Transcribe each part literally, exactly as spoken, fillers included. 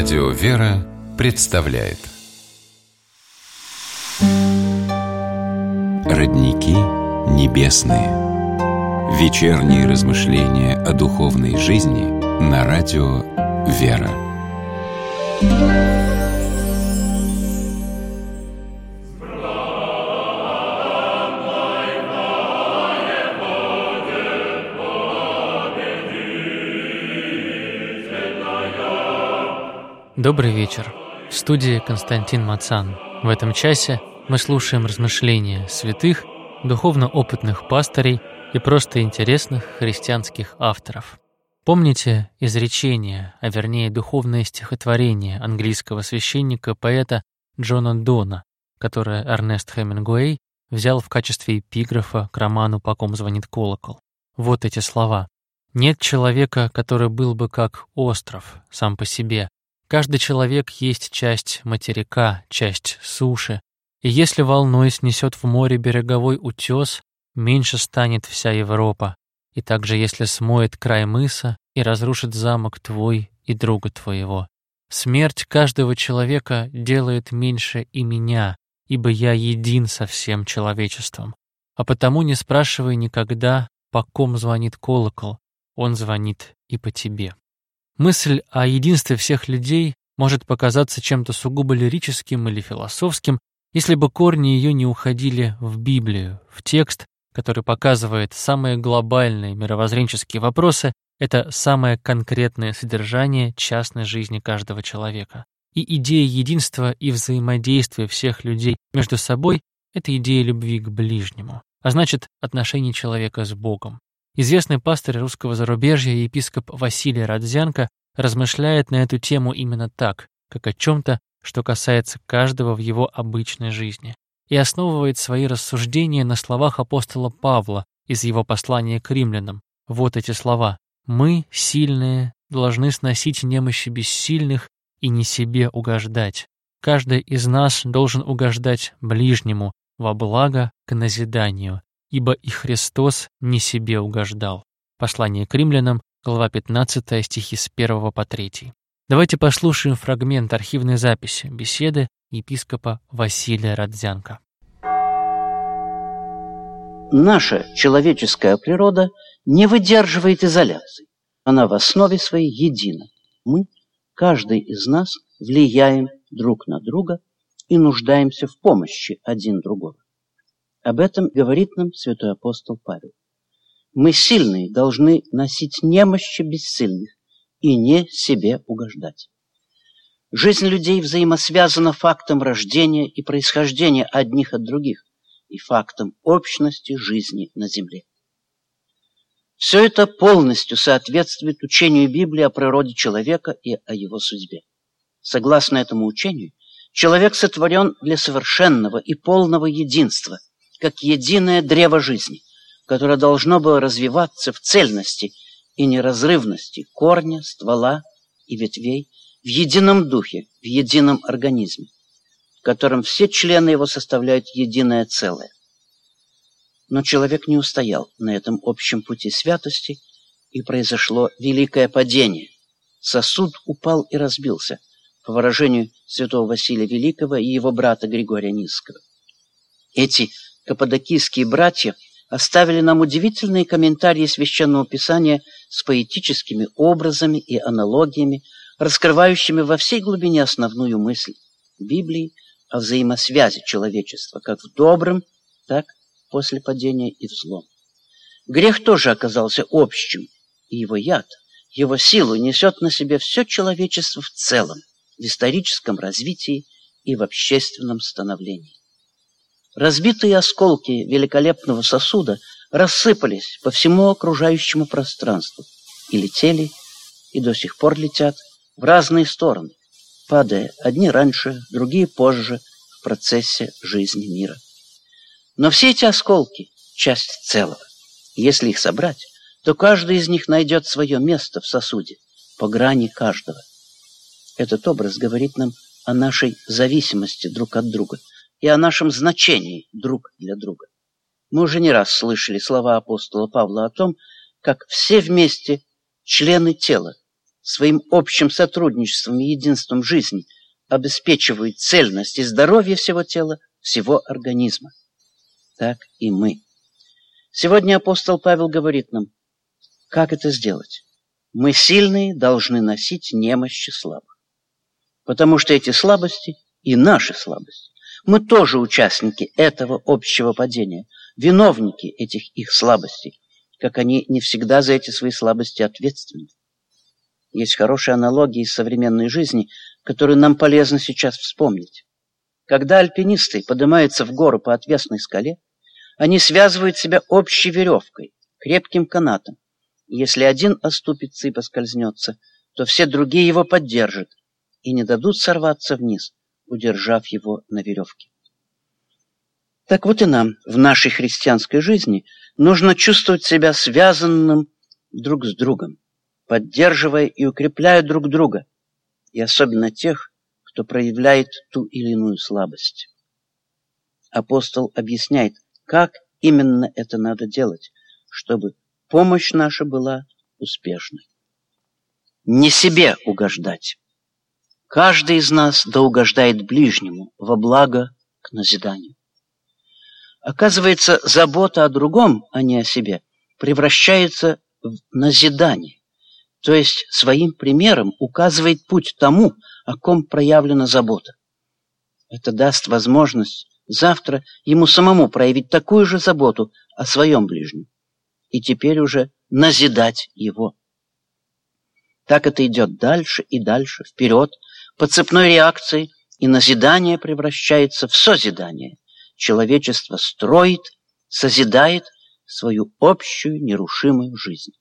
Радио «Вера» представляет Родники небесные. Вечерние размышления о духовной жизни на радио «Вера». Добрый вечер. В студии Константин Мацан. В этом часе мы слушаем размышления святых, духовно опытных пастырей и просто интересных христианских авторов. Помните изречение, а вернее духовное стихотворение английского священника-поэта Джона Дона, которое Эрнест Хемингуэй взял в качестве эпиграфа к роману «По ком звонит колокол». Вот эти слова. «Нет человека, который был бы как остров сам по себе. Каждый человек есть часть материка, часть суши, и если волной снесет в море береговой утес, меньше станет вся Европа, и также если смоет край мыса и разрушит замок твой и друга твоего. Смерть каждого человека делает меньше и меня, ибо я един со всем человечеством. А потому не спрашивай никогда, по ком звонит колокол, он звонит и по тебе». Мысль о единстве всех людей может показаться чем-то сугубо лирическим или философским, если бы корни ее не уходили в Библию, в текст, который показывает самые глобальные мировоззренческие вопросы, это самое конкретное содержание частной жизни каждого человека. И идея единства и взаимодействия всех людей между собой — это идея любви к ближнему, а значит, отношение человека с Богом. Известный пастырь русского зарубежья и епископ Василий Родзянко размышляет на эту тему именно так, как о чем-то, что касается каждого в его обычной жизни, и основывает свои рассуждения на словах апостола Павла из его послания к римлянам. Вот эти слова: «Мы, сильные, должны сносить немощи бессильных и не себе угождать. Каждый из нас должен угождать ближнему во благо к назиданию, ибо и Христос не себе угождал». Послание к римлянам, глава пятнадцатая, стихи с первого по третий. Давайте послушаем фрагмент архивной записи беседы епископа Василия Родзянко. Наша человеческая природа не выдерживает изоляции. Она в основе своей едина. Мы, каждый из нас, влияем друг на друга и нуждаемся в помощи один другого. Об этом говорит нам святой апостол Павел. Мы, сильные, должны носить немощи бессильных и не себе угождать. Жизнь людей взаимосвязана фактом рождения и происхождения одних от других и фактом общности жизни на земле. Все это полностью соответствует учению Библии о природе человека и о его судьбе. Согласно этому учению, человек сотворен для совершенного и полного единства, как единое древо жизни, которое должно было развиваться в цельности и неразрывности корня, ствола и ветвей в едином духе, в едином организме, в котором все члены его составляют единое целое. Но человек не устоял на этом общем пути святости, и произошло великое падение. Сосуд упал и разбился, по выражению святого Василия Великого и его брата Григория Нисского. Эти каппадокийские братья оставили нам удивительные комментарии Священного Писания с поэтическими образами и аналогиями, раскрывающими во всей глубине основную мысль Библии о взаимосвязи человечества как в добром, так после падения и в злом. Грех тоже оказался общим, и его яд, его силу несет на себе все человечество в целом, в историческом развитии и в общественном становлении. Разбитые осколки великолепного сосуда рассыпались по всему окружающему пространству и летели, и до сих пор летят в разные стороны, падая одни раньше, другие позже в процессе жизни мира. Но все эти осколки — часть целого. И если их собрать, то каждый из них найдет свое место в сосуде, по грани каждого. Этот образ говорит нам о нашей зависимости друг от друга и о нашем значении друг для друга. Мы уже не раз слышали слова апостола Павла о том, как все вместе члены тела своим общим сотрудничеством и единством жизни обеспечивают цельность и здоровье всего тела, всего организма. Так и мы. Сегодня апостол Павел говорит нам, как это сделать. Мы сильные должны носить немощи слабых. Потому что эти слабости и наши слабости. Мы тоже участники этого общего падения, виновники этих их слабостей, как они не всегда за эти свои слабости ответственны. Есть хорошая аналогия из современной жизни, которую нам полезно сейчас вспомнить. Когда альпинисты поднимаются в гору по отвесной скале, они связывают себя общей веревкой, крепким канатом. И если один оступится и поскользнется, то все другие его поддержат и не дадут сорваться вниз, удержав его на веревке. Так вот и нам в нашей христианской жизни нужно чувствовать себя связанным друг с другом, поддерживая и укрепляя друг друга, и особенно тех, кто проявляет ту или иную слабость. Апостол объясняет, как именно это надо делать, чтобы помощь наша была успешной. Не себе угождать. Каждый из нас да угождает ближнему во благо к назиданию. Оказывается, забота о другом, а не о себе, превращается в назидание, то есть своим примером указывает путь тому, о ком проявлена забота. Это даст возможность завтра ему самому проявить такую же заботу о своем ближнем и теперь уже назидать его. Так это идет дальше и дальше, вперед, по цепной реакции, и назидание превращается в созидание. Человечество строит, созидает свою общую нерушимую жизнь.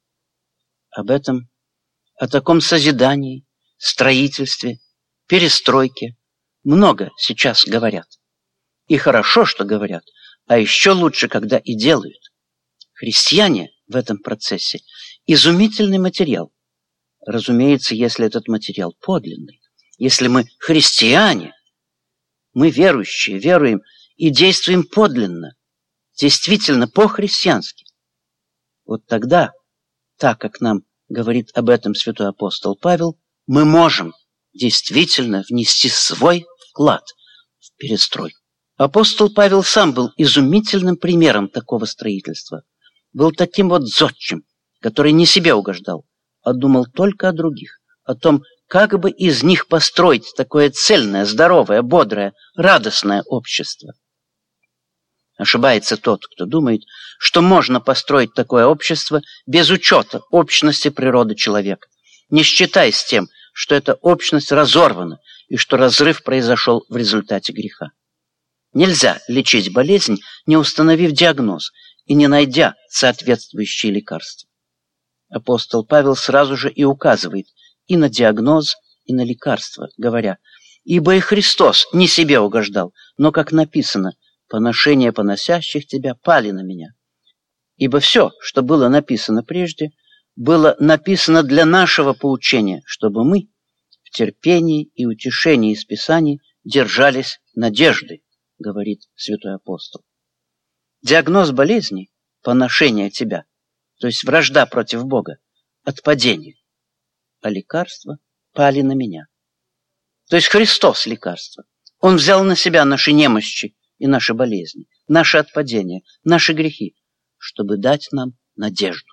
Об этом, о таком созидании, строительстве, перестройке много сейчас говорят. И хорошо, что говорят, а еще лучше, когда и делают. Христиане в этом процессе изумительный материал. Разумеется, если этот материал подлинный. Если мы христиане, мы верующие, веруем и действуем подлинно, действительно по-христиански. Вот тогда, так как нам говорит об этом святой апостол Павел, мы можем действительно внести свой вклад в перестройку. Апостол Павел сам был изумительным примером такого строительства. Был таким вот зодчим, который не себе угождал, а думал только о других, о том, как бы из них построить такое цельное, здоровое, бодрое, радостное общество. Ошибается тот, кто думает, что можно построить такое общество без учета общности природы человека, не считаясь с тем, что эта общность разорвана и что разрыв произошел в результате греха. Нельзя лечить болезнь, не установив диагноз и не найдя соответствующие лекарства. Апостол Павел сразу же и указывает и на диагноз, и на лекарства, говоря, «Ибо и Христос не себе угождал, но, как написано, поношения поносящих тебя пали на меня». Ибо все, что было написано прежде, было написано для нашего поучения, чтобы мы в терпении и утешении из Писаний держались надежды, говорит святой апостол. Диагноз болезни – поношение тебя, то есть вражда против Бога, отпадение. А лекарства пали на меня. То есть Христос лекарство. Он взял на себя наши немощи и наши болезни, наши отпадения, наши грехи, чтобы дать нам надежду.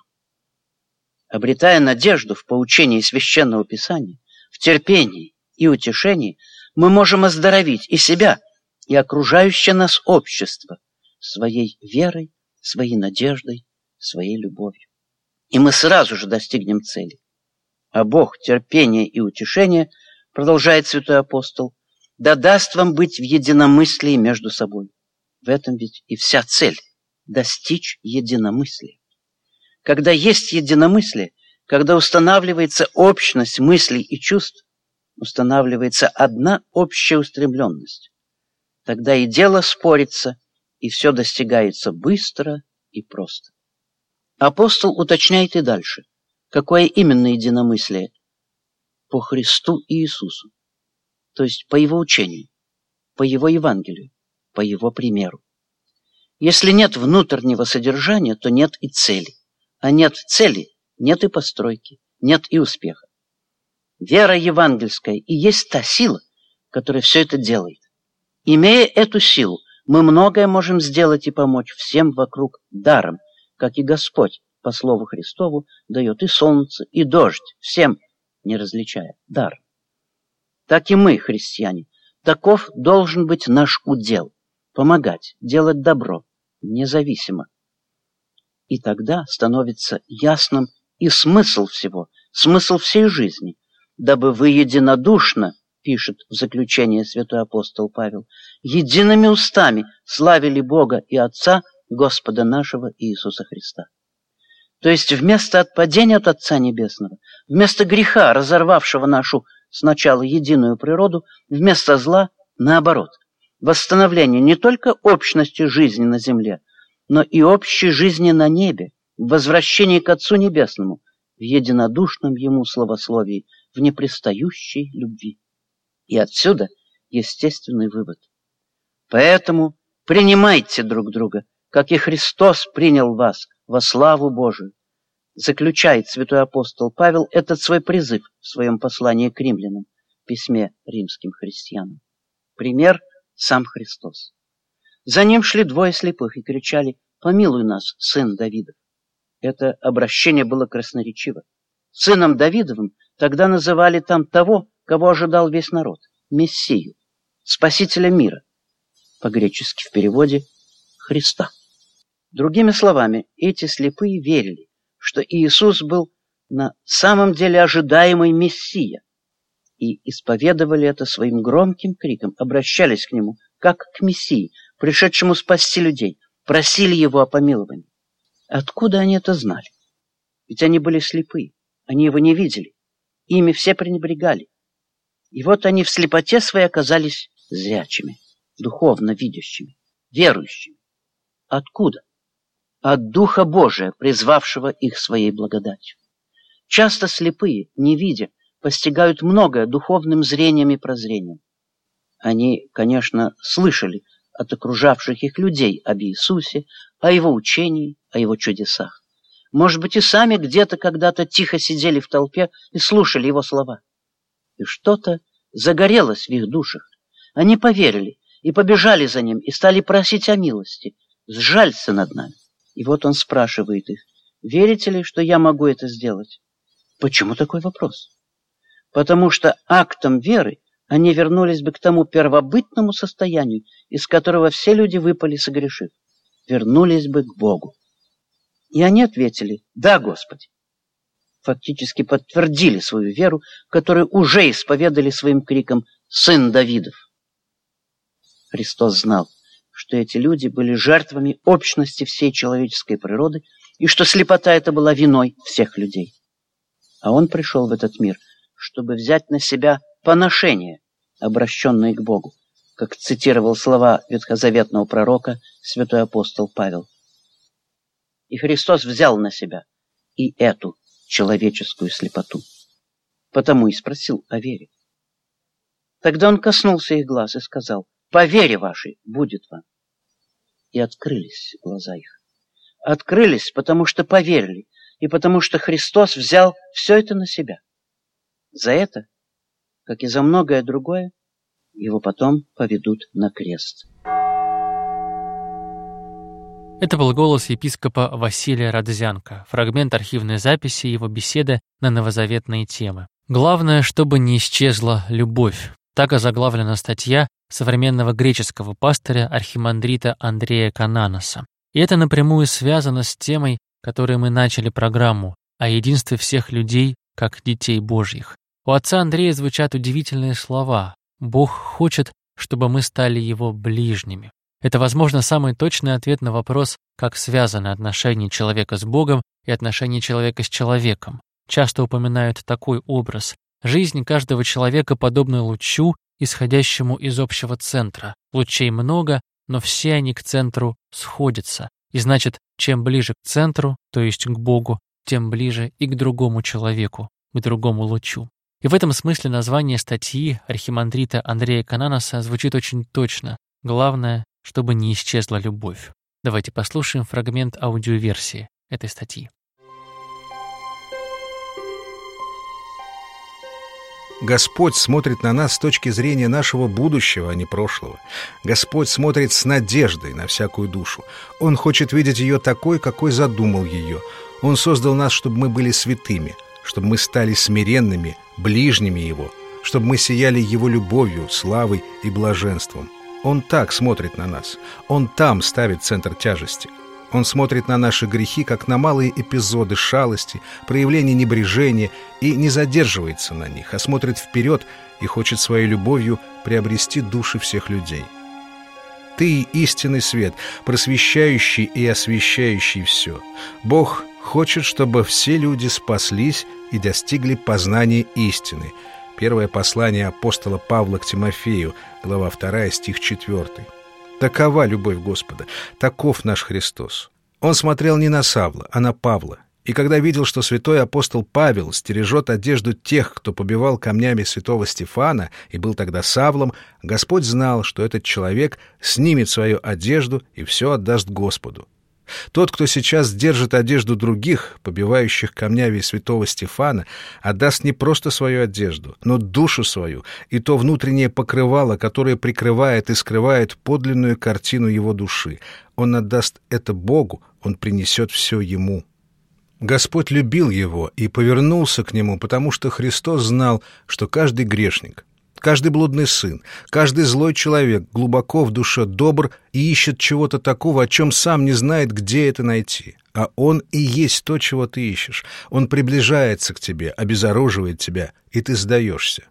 Обретая надежду в поучении Священного Писания, в терпении и утешении, мы можем оздоровить и себя, и окружающее нас общество своей верой, своей надеждой, своей любовью. И мы сразу же достигнем цели. А Бог терпения и утешения, продолжает святой апостол, да даст вам быть в единомыслии между собой. В этом ведь и вся цель – достичь единомыслия. Когда есть единомыслие, когда устанавливается общность мыслей и чувств, устанавливается одна общая устремленность. Тогда и дело спорится, и все достигается быстро и просто. Апостол уточняет и дальше, какое именно единомыслие? По Христу и Иисусу, то есть по Его учению, по Его Евангелию, по Его примеру. Если нет внутреннего содержания, то нет и цели. А нет цели, нет и постройки, нет и успеха. Вера евангельская и есть та сила, которая все это делает. Имея эту силу, мы многое можем сделать и помочь всем вокруг даром, как и Господь, по слову Христову, дает и солнце, и дождь, всем, не различая, дар. Так и мы, христиане, таков должен быть наш удел – помогать, делать добро, независимо. И тогда становится ясным и смысл всего, смысл всей жизни, дабы вы единодушно, пишет в заключение святой апостол Павел, едиными устами славили Бога и Отца, Господа нашего Иисуса Христа. То есть вместо отпадения от Отца Небесного, вместо греха, разорвавшего нашу сначала единую природу, вместо зла, наоборот, восстановление не только общности жизни на земле, но и общей жизни на небе, в возвращении к Отцу Небесному, в единодушном Ему славословии, в непрестающей любви. И отсюда естественный вывод. Поэтому принимайте друг друга, как и Христос принял вас во славу Божию. Заключает святой апостол Павел этот свой призыв в своем послании к римлянам, письме римским христианам. Пример – сам Христос. За ним шли двое слепых и кричали: «Помилуй нас, сын Давидов». Это обращение было красноречиво. Сыном Давидовым тогда называли там того, кого ожидал весь народ – Мессию, Спасителя мира, по-гречески в переводе Христа. Другими словами, эти слепые верили, что Иисус был на самом деле ожидаемый Мессия, и исповедовали это своим громким криком, обращались к Нему, как к Мессии, пришедшему спасти людей, просили Его о помиловании. Откуда они это знали? Ведь они были слепы, они Его не видели, ими все пренебрегали. И вот они в слепоте своей оказались зрячими, духовно видящими, верующими. Откуда? От Духа Божия, призвавшего их своей благодатью. Часто слепые, не видя, постигают многое духовным зрением и прозрением. Они, конечно, слышали от окружавших их людей об Иисусе, о Его учении, о Его чудесах. Может быть, и сами где-то когда-то тихо сидели в толпе и слушали Его слова. И что-то загорелось в их душах. Они поверили и побежали за Ним, и стали просить о милости. «Сжалься над нами». И вот Он спрашивает их: «Верите ли, что я могу это сделать?» Почему такой вопрос? Потому что актом веры они вернулись бы к тому первобытному состоянию, из которого все люди выпали, согрешив. Вернулись бы к Богу. И они ответили: «Да, Господи». Фактически подтвердили свою веру, которую уже исповедали своим криком «Сын Давидов». Христос знал, что эти люди были жертвами общности всей человеческой природы и что слепота эта была виной всех людей. А Он пришел в этот мир, чтобы взять на себя поношение, обращенное к Богу, как цитировал слова ветхозаветного пророка святой апостол Павел. И Христос взял на себя и эту человеческую слепоту. Потому и спросил о вере. Тогда Он коснулся их глаз и сказал: «По вере вашей будет вам». И открылись глаза их. Открылись, потому что поверили, и потому что Христос взял все это на себя. За это, как и за многое другое, Его потом поведут на крест. Это был голос епископа Василия Радзянко, фрагмент архивной записи его беседы на новозаветные темы. «Главное, чтобы не исчезла любовь». Так озаглавлена статья современного греческого пастыря архимандрита Андрея Кананоса. И это напрямую связано с темой, которой мы начали программу, о единстве всех людей, как детей Божьих. У отца Андрея звучат удивительные слова: «Бог хочет, чтобы мы стали Его ближними». Это, возможно, самый точный ответ на вопрос, как связаны отношения человека с Богом и отношения человека с человеком. Часто упоминают такой образ: жизнь каждого человека подобна лучу, исходящему из общего центра. Лучей много, но все они к центру сходятся. И значит, чем ближе к центру, то есть к Богу, тем ближе и к другому человеку, к другому лучу. И в этом смысле название статьи архимандрита Андрея Кананоса звучит очень точно. Главное, чтобы не исчезла любовь. Давайте послушаем фрагмент аудиоверсии этой статьи. Господь смотрит на нас с точки зрения нашего будущего, а не прошлого. Господь смотрит с надеждой на всякую душу. Он хочет видеть ее такой, какой задумал ее. Он создал нас, чтобы мы были святыми, чтобы мы стали смиренными, ближними Его, чтобы мы сияли Его любовью, славой и блаженством. Он так смотрит на нас. Он там ставит центр тяжести. Он смотрит на наши грехи, как на малые эпизоды шалости, проявления небрежения, и не задерживается на них, а смотрит вперед и хочет своей любовью приобрести души всех людей. Ты — истинный свет, просвещающий и освещающий все. Бог хочет, чтобы все люди спаслись и достигли познания истины. Первое послание апостола Павла к Тимофею, глава вторая, стих четвёртый. Такова любовь Господа, таков наш Христос. Он смотрел не на Савла, а на Павла. И когда видел, что святой апостол Павел стережет одежду тех, кто побивал камнями святого Стефана и был тогда Савлом, Господь знал, что этот человек снимет свою одежду и все отдаст Господу. Тот, кто сейчас держит одежду других, побивающих камнями святого Стефана, отдаст не просто свою одежду, но душу свою и то внутреннее покрывало, которое прикрывает и скрывает подлинную картину его души. Он отдаст это Богу, он принесет все ему. Господь любил его и повернулся к нему, потому что Христос знал, что каждый грешник, каждый блудный сын, каждый злой человек глубоко в душе добр и ищет чего-то такого, о чем сам не знает, где это найти. А Он и есть то, чего ты ищешь. Он приближается к тебе, обезоруживает тебя, и ты сдаешься.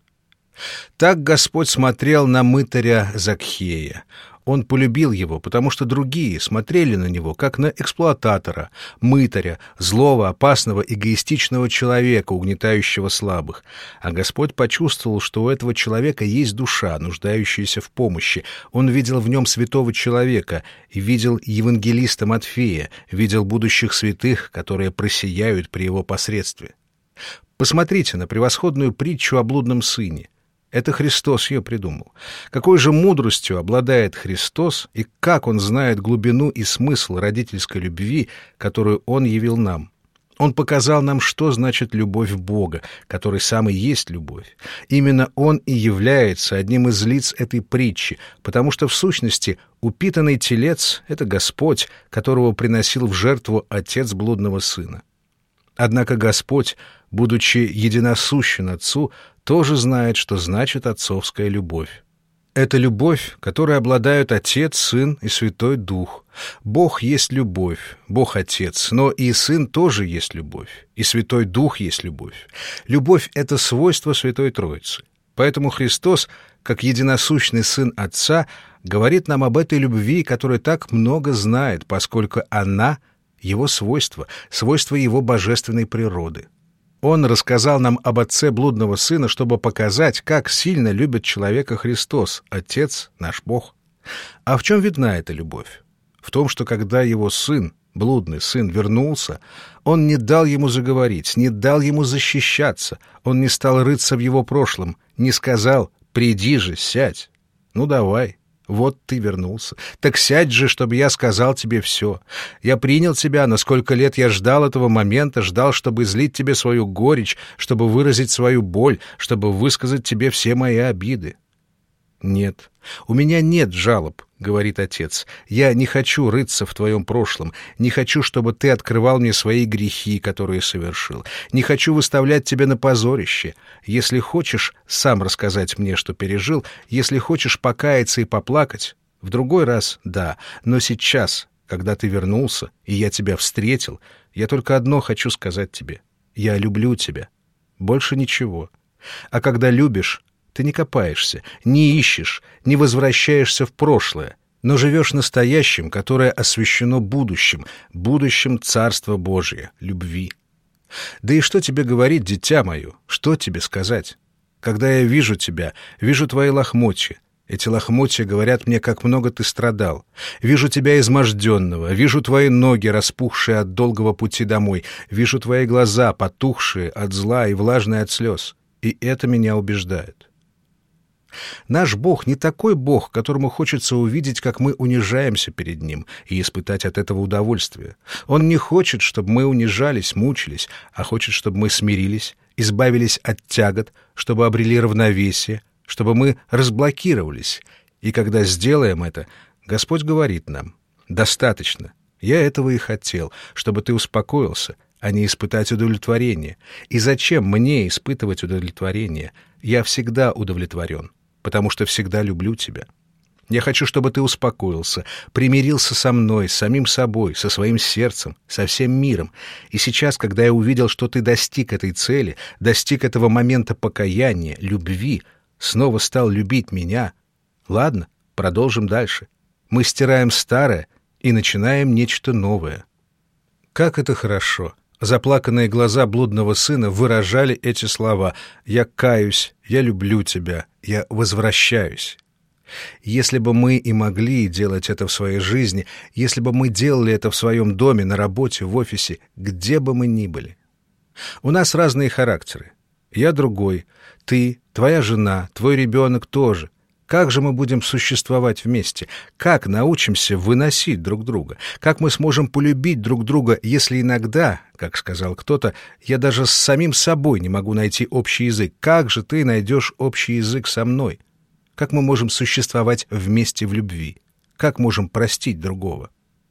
Так Господь смотрел на мытаря Закхея. Он полюбил его, потому что другие смотрели на него, как на эксплуататора, мытаря, злого, опасного, эгоистичного человека, угнетающего слабых. А Господь почувствовал, что у этого человека есть душа, нуждающаяся в помощи. Он видел в нем святого человека и видел евангелиста Матфея, видел будущих святых, которые просияют при его посредстве. Посмотрите на превосходную притчу о блудном сыне. Это Христос ее придумал. Какой же мудростью обладает Христос, и как Он знает глубину и смысл родительской любви, которую Он явил нам. Он показал нам, что значит любовь Бога, который сам и есть любовь. Именно Он и является одним из лиц этой притчи, потому что, в сущности, упитанный телец — это Господь, которого приносил в жертву отец блудного сына. Однако Господь, будучи единосущен Отцу, тоже знает, что значит отцовская любовь. Это любовь, которой обладают Отец, Сын и Святой Дух. Бог есть любовь, Бог Отец, но и Сын тоже есть любовь, и Святой Дух есть любовь. Любовь — это свойство Святой Троицы. Поэтому Христос, как единосущный Сын Отца, говорит нам об этой любви, которая так много знает, поскольку она — Его свойство, свойство Его божественной природы. Он рассказал нам об отце блудного сына, чтобы показать, как сильно любит человека Христос, Отец наш Бог. А в чем видна эта любовь? В том, что когда его сын, блудный сын, вернулся, он не дал ему заговорить, не дал ему защищаться, он не стал рыться в его прошлом, не сказал «приди же, сядь, ну давай». Вот ты вернулся. Так сядь же, чтобы я сказал тебе все. Я принял тебя, на сколько лет я ждал этого момента, ждал, чтобы излить тебе свою горечь, чтобы выразить свою боль, чтобы высказать тебе все мои обиды. Нет, у меня нет жалоб, говорит Отец. Я не хочу рыться в твоем прошлом, не хочу, чтобы ты открывал мне свои грехи, которые совершил. Не хочу выставлять тебя на позорище. Если хочешь сам рассказать мне, что пережил, если хочешь покаяться и поплакать, в другой раз — да, но сейчас, когда ты вернулся, и я тебя встретил, я только одно хочу сказать тебе. Я люблю тебя. Больше ничего. А когда любишь, ты не копаешься, не ищешь, не возвращаешься в прошлое, но живешь настоящим, которое освящено будущим, будущим Царства Божия, любви. Да и что тебе говорить, дитя мое, что тебе сказать? Когда я вижу тебя, вижу твои лохмотья. Эти лохмотья говорят мне, как много ты страдал. Вижу тебя изможденного, вижу твои ноги, распухшие от долгого пути домой, вижу твои глаза, потухшие от зла и влажные от слез. И это меня убеждает. Наш Бог не такой Бог, которому хочется увидеть, как мы унижаемся перед Ним, и испытать от этого удовольствие. Он не хочет, чтобы мы унижались, мучились, а хочет, чтобы мы смирились и избавились от тягот, чтобы обрели равновесие, чтобы мы разблокировались. И когда сделаем это, Господь говорит нам: «Достаточно. Я этого и хотел, чтобы ты успокоился, а не испытать удовлетворение. И зачем мне испытывать удовлетворение? Я всегда удовлетворен, потому что всегда люблю тебя. Я хочу, чтобы ты успокоился, примирился со мной, с самим собой, со своим сердцем, со всем миром. И сейчас, когда я увидел, что ты достиг этой цели, достиг этого момента покаяния, любви, снова стал любить меня. Ладно, продолжим дальше. Мы стираем старое и начинаем нечто новое». Как это хорошо! Заплаканные глаза блудного сына выражали эти слова: «Я каюсь, я люблю тебя, я возвращаюсь». Если бы мы и могли делать это в своей жизни, если бы мы делали это в своем доме, на работе, в офисе, где бы мы ни были. У нас разные характеры. Я другой, ты, твоя жена, твой ребенок тоже. Как же мы будем существовать вместе? Как научимся выносить друг друга? Как мы сможем полюбить друг друга, если иногда, как сказал кто-то, я даже с самим собой не могу найти общий язык? Как же ты найдешь общий язык со мной? Как мы можем существовать вместе в любви? Как можем простить другого?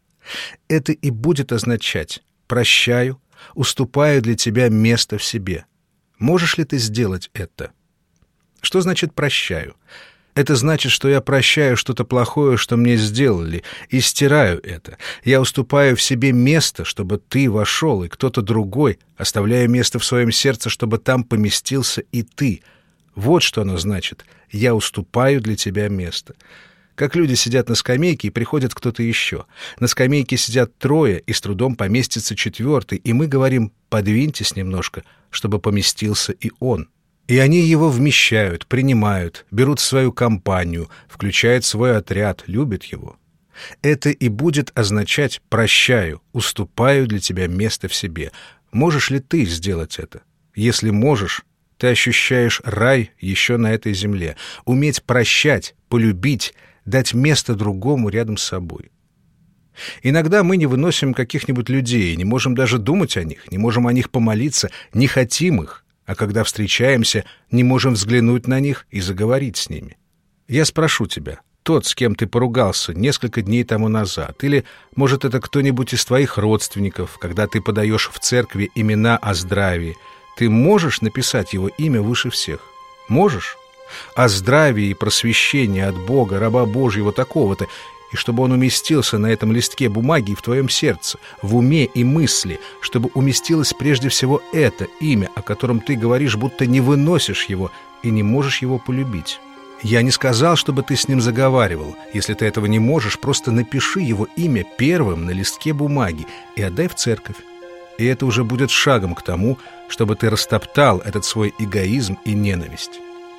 Это и будет означать: прощаю, уступаю для тебя место в себе. Можешь ли ты сделать это? Что значит «прощаю»? Это значит, что я прощаю что-то плохое, что мне сделали, и стираю это. Я уступаю в себе место, чтобы ты вошел, и кто-то другой, оставляю место в своем сердце, чтобы там поместился и ты. Вот что оно значит: я уступаю для тебя место. Как люди сидят на скамейке, и приходит кто-то еще. На скамейке сидят трое, и с трудом поместится четвертый, и мы говорим: подвиньтесь немножко, чтобы поместился и он. И они его вмещают, принимают, берут в свою компанию, включают в свой отряд, любят его. Это и будет означать: прощаю, уступаю для тебя место в себе. Можешь ли ты сделать это? Если можешь, ты ощущаешь рай еще на этой земле. Уметь прощать, полюбить, дать место другому рядом с собой. Иногда мы не выносим каких-нибудь людей, не можем даже думать о них, не можем о них помолиться, не хотим их. А когда встречаемся, не можем взглянуть на них и заговорить с ними. Я спрошу тебя: тот, с кем ты поругался несколько дней тому назад, или, может, это кто-нибудь из твоих родственников, когда ты подаешь в церкви имена о здравии, ты можешь написать его имя выше всех? Можешь? О здравии и просвещении от Бога, раба Божьего такого-то, и чтобы он уместился на этом листке бумаги в твоем сердце, в уме и мысли, чтобы уместилось прежде всего это имя, о котором ты говоришь, будто не выносишь его и не можешь его полюбить. Я не сказал, чтобы ты с ним заговаривал. Если ты этого не можешь, просто напиши его имя первым на листке бумаги и отдай в церковь. И это уже будет шагом к тому, чтобы ты растоптал этот свой эгоизм и ненависть.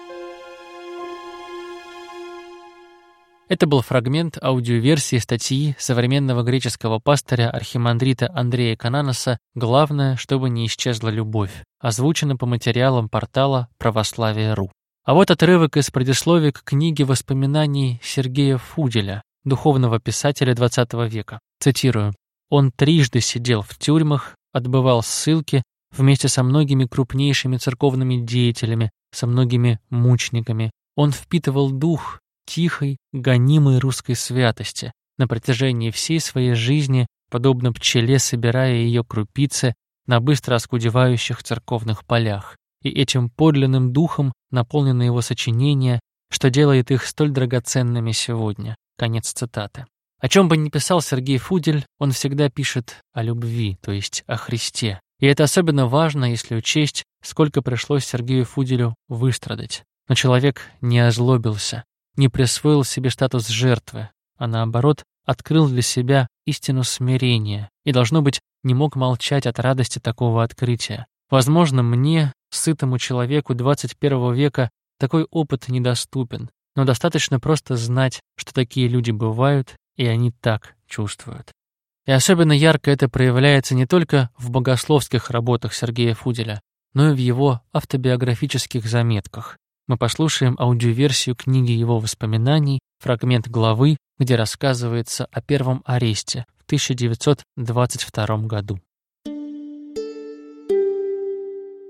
Это был фрагмент аудиоверсии статьи современного греческого пастыря архимандрита Андрея Кананоса «Главное, чтобы не исчезла любовь», озвучено по материалам портала православие точка ру. А вот отрывок из предисловия к книге воспоминаний Сергея Фуделя, духовного писателя двадцатого века. Цитирую: «Он трижды сидел в тюрьмах, отбывал ссылки вместе со многими крупнейшими церковными деятелями, со многими мучениками. Он впитывал дух тихой, гонимой русской святости на протяжении всей своей жизни, подобно пчеле, собирая ее крупицы на быстро оскудевающих церковных полях. И этим подлинным духом наполнены его сочинения, что делает их столь драгоценными сегодня». Конец цитаты. О чем бы ни писал Сергей Фудель, он всегда пишет о любви, то есть о Христе. И это особенно важно, если учесть, сколько пришлось Сергею Фуделю выстрадать. Но человек не озлобился, не присвоил себе статус жертвы, а наоборот открыл для себя истину смирения и, должно быть, не мог молчать от радости такого открытия. Возможно, мне, сытому человеку двадцать первого века, такой опыт недоступен, но достаточно просто знать, что такие люди бывают, и они так чувствуют. И особенно ярко это проявляется не только в богословских работах Сергея Фуделя, но и в его автобиографических заметках. Мы послушаем аудиоверсию книги его воспоминаний, фрагмент главы, где рассказывается о первом аресте в тысяча девятьсот двадцать втором году.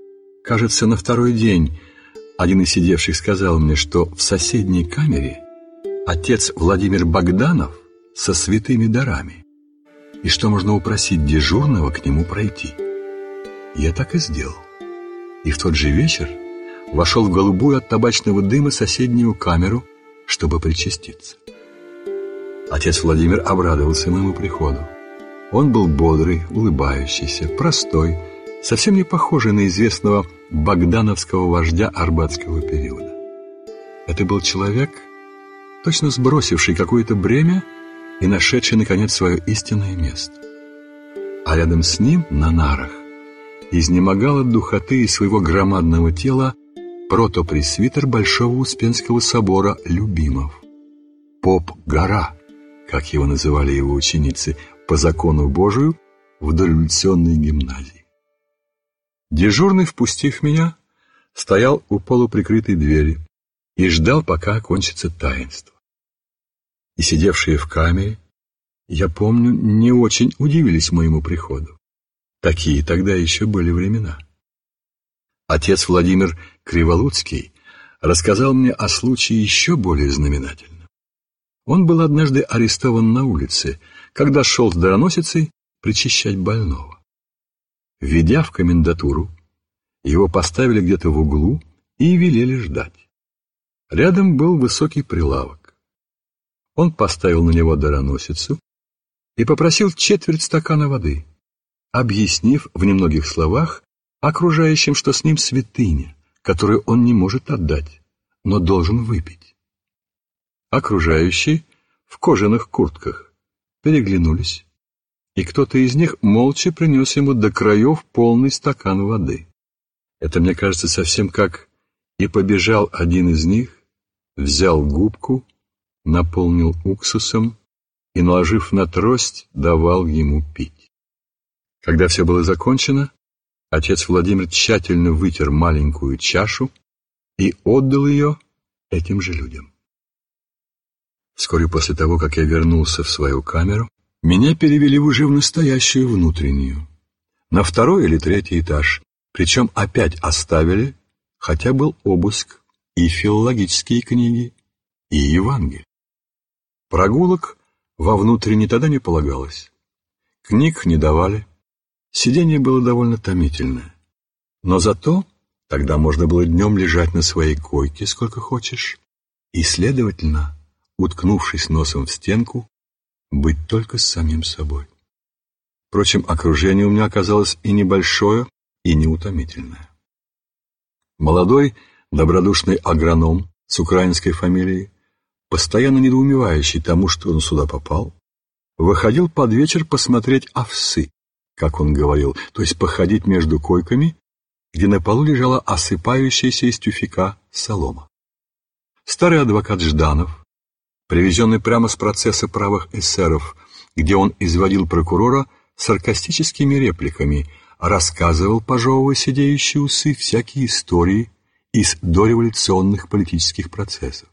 Кажется, на второй день один из сидевших сказал мне, что в соседней камере отец Владимир Богданов со святыми дарами, и что можно упросить дежурного к нему пройти. Я так и сделал. И в тот же вечер вошел в голубую от табачного дыма соседнюю камеру, чтобы причаститься. Отец Владимир обрадовался моему приходу. Он был бодрый, улыбающийся, простой, совсем не похожий на известного богдановского вождя арбатского периода. Это был человек, точно сбросивший какое-то бремя и нашедший, наконец, свое истинное место. А рядом с ним, на нарах, изнемогал от духоты и своего громадного тела протопресвитер Большого Успенского собора Любимов. Поп-гора, как его называли его ученицы, по закону Божию в дореволюционной гимназии. Дежурный, впустив меня, стоял у полуприкрытой двери и ждал, пока окончится таинство. И сидевшие в камере, я помню, не очень удивились моему приходу. Такие тогда еще были времена. Отец Владимир Криволуцкий рассказал мне о случае еще более знаменательном. Он был однажды арестован на улице, когда шел с дароносицей причащать больного. Введя в комендатуру, его поставили где-то в углу и велели ждать. Рядом был высокий прилавок. Он поставил на него дароносицу и попросил четверть стакана воды, объяснив в немногих словах окружающим, что с ним святыня, которую он не может отдать, но должен выпить. Окружающие в кожаных куртках переглянулись, и кто-то из них молча принес ему до краев полный стакан воды. Это, мне кажется, совсем как «и побежал один из них, взял губку, наполнил уксусом и, наложив на трость, давал ему пить». Когда все было закончено, отец Владимир тщательно вытер маленькую чашу и отдал ее этим же людям. Вскоре после того, как я вернулся в свою камеру, меня перевели уже в настоящую внутреннюю, на второй или третий этаж, причем опять оставили, хотя был обыск, и филологические книги, и Евангелие. Прогулок во внутренней тогда не полагалось, книг не давали, сидение было довольно томительное. Но зато тогда можно было днем лежать на своей койке сколько хочешь, и, следовательно, уткнувшись носом в стенку, быть только с самим собой. Впрочем, окружение у меня оказалось и небольшое, и неутомительное. Молодой, добродушный агроном с украинской фамилией, постоянно недоумевающий тому, что он сюда попал, выходил под вечер посмотреть овсы, как он говорил, то есть походить между койками, где на полу лежала осыпающаяся из тюфяка солома. Старый адвокат Жданов, привезенный прямо с процесса правых эсеров, где он изводил прокурора саркастическими репликами, рассказывал, пожевывая сидеющие усы, всякие истории из дореволюционных политических процессов.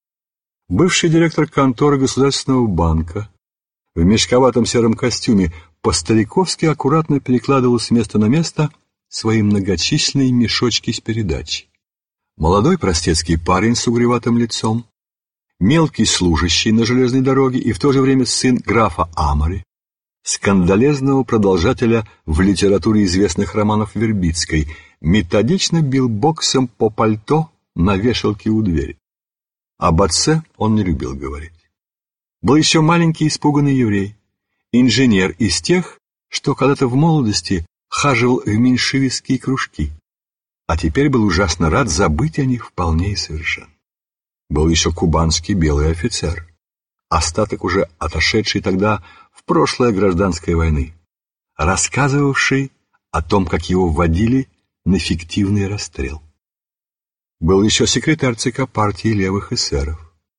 Бывший директор конторы Государственного банка в мешковатом сером костюме по-стариковски аккуратно перекладывал с места на место свои многочисленные мешочки с передачей. Молодой простецкий парень с угреватым лицом, мелкий служащий на железной дороге и в то же время сын графа Амори, скандалезного продолжателя в литературе известных романов Вербицкой, методично бил боксом по пальто на вешалке у двери. Об отце он не любил говорить. Был еще маленький испуганный еврей, инженер из тех, что когда-то в молодости хаживал в меньшевистские кружки, а теперь был ужасно рад забыть о них вполне и совершенно. Был еще кубанский белый офицер, остаток уже отошедший тогда в прошлое гражданской войны, рассказывавший о том, как его вводили на фиктивный расстрел. Был еще секретарь ЦК партии левых эсеров.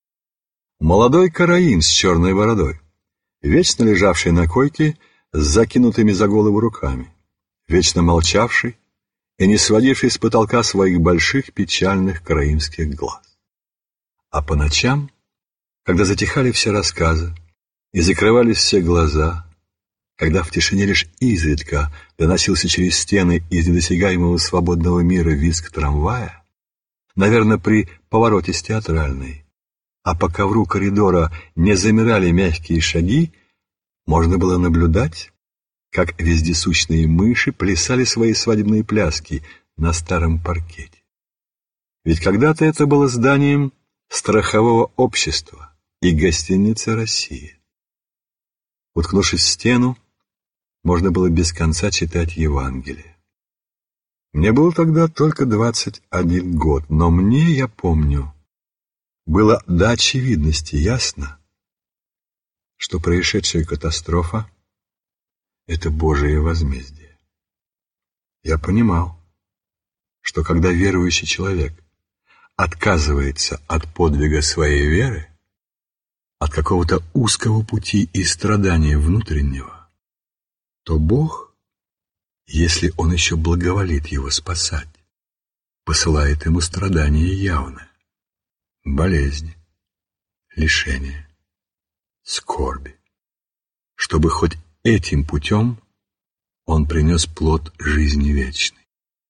Молодой караин с черной бородой, вечно лежавший на койке с закинутыми за голову руками, вечно молчавший и не сводивший с потолка своих больших печальных караимских глаз. А по ночам, когда затихали все рассказы и закрывались все глаза, когда в тишине лишь изредка доносился через стены из недосягаемого свободного мира визг трамвая, наверное, при повороте с Театральной, а по ковру коридора не замирали мягкие шаги, можно было наблюдать, как вездесущные мыши плясали свои свадебные пляски на старом паркете. Ведь когда-то это было зданием страхового общества и гостиницы «Россия». Уткнувшись в стену, можно было без конца читать Евангелие. Мне было тогда только двадцать один год, но мне, я помню, было до очевидности ясно, что происшедшая катастрофа — это Божие возмездие. Я понимал, что когда верующий человек отказывается от подвига своей веры, от какого-то узкого пути и страдания внутреннего, то Бог, если Он еще благоволит его спасать, посылает ему страдания явные, болезни, лишения, скорби, чтобы хоть этим путем Он принес плод жизни вечной.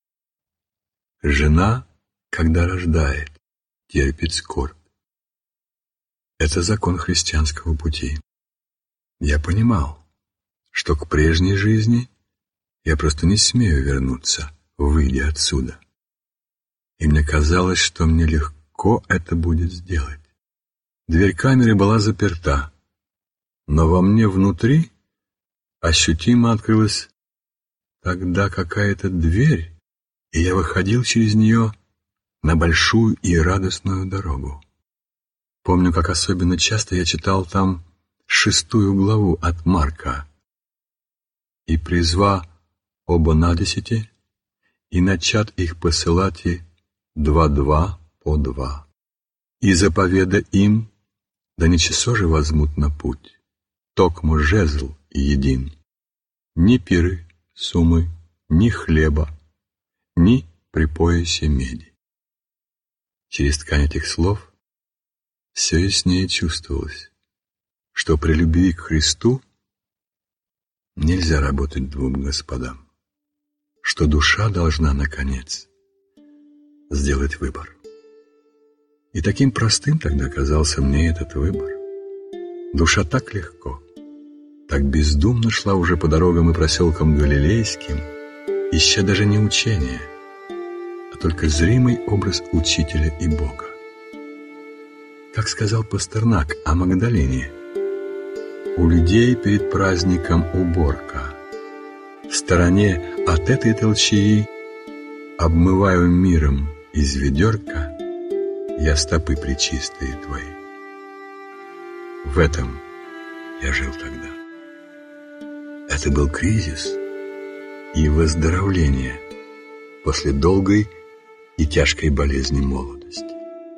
Жена, когда рождает, терпит скорбь. Это закон христианского пути. Я понимал, что к прежней жизни я просто не смею вернуться, выйдя отсюда. И мне казалось, что мне легко это будет сделать. Дверь камеры была заперта, но во мне внутри ощутимо открылась тогда какая-то дверь, и я выходил через нее на большую и радостную дорогу. Помню, как особенно часто я читал там шестую главу от Марка. «И призва оба надесяти, и начат их посылати два-два по два. И заповеда им, да не часо же возьмут на путь, токмо жезл един, ни пиры, сумы, ни хлеба, ни при поясе меди». Через ткань этих слов все яснее чувствовалось, что при любви к Христу нельзя работать двум господам, что душа должна, наконец, сделать выбор. И таким простым тогда казался мне этот выбор. Душа так легко, так бездумно шла уже по дорогам и проселкам галилейским, ища даже не учения, а только зримый образ Учителя и Бога. Как сказал Пастернак о Магдалине, у людей перед праздником уборка. В стороне от этой толчии обмываю миром из ведерка я стопы пречистые твои. В этом я жил тогда. Это был кризис и выздоровление после долгой и тяжкой болезни молодости.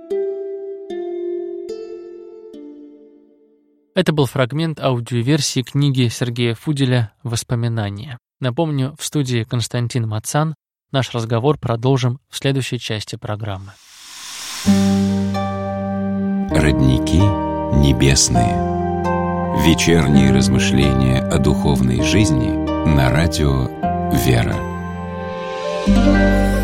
Это был фрагмент аудиоверсии книги Сергея Фуделя «Воспоминания». Напомню, в студии Константин Мацан. Наш разговор продолжим в следующей части программы. Родники небесные. Вечерние размышления о духовной жизни на радио «Вера».